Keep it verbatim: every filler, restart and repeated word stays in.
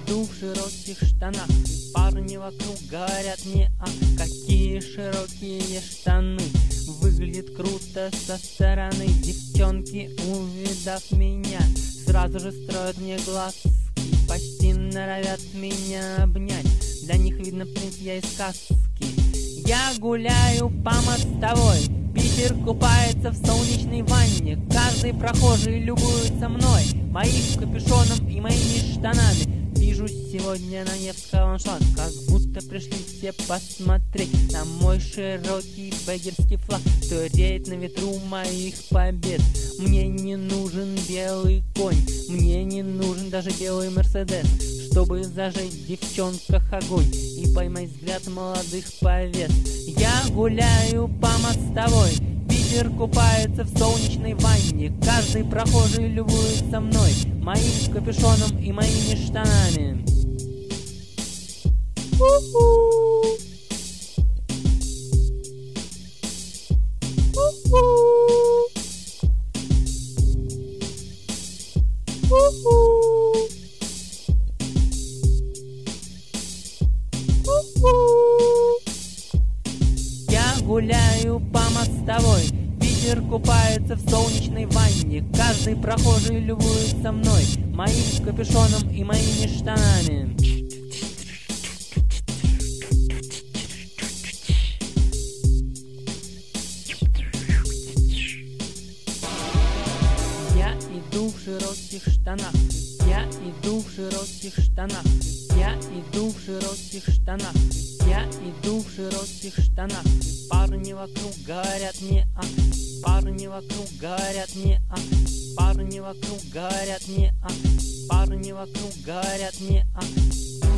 иду в широких штанах, и парни вокруг говорят мне: а какие широкие штаны. Выглядит круто со стороны. Девчонки, увидав меня, сразу же строят мне глазки, почти норовят меня обнять. Для них видно, принц я из сказки. Я гуляю по мостовой, Питер купается в солнечной ванне. Каждый прохожий любуется мной, моим капюшоном и моими штанами. Вижу сегодня на Невском ландшафт, как будто пришли все посмотреть на мой широкий бэггерский флаг, что реет на ветру моих побед. Мне не нужен белый конь, мне не нужен даже белый мерседес, чтобы зажечь в девчонках огонь и поймать взгляд молодых повес. Я гуляю по мостовой, Питер купается в солнечной ванне. Каждый прохожий любуется мной, моим капюшоном и моими штанами. У-ху! У-ху! У-ху! У-ху! Я гуляю по мостовой, Питер купается в солнечной ванне. Каждый прохожий любуется мной, моим капюшоном и моими штанами. Я иду в широких штанах, я иду в широких штанах, я иду в широких штанах, я иду в широких штанах. И парни вокруг говорят мне: а парни вокруг говорят мне: а парни вокруг говорят мне: а парни вокруг говорят мне: а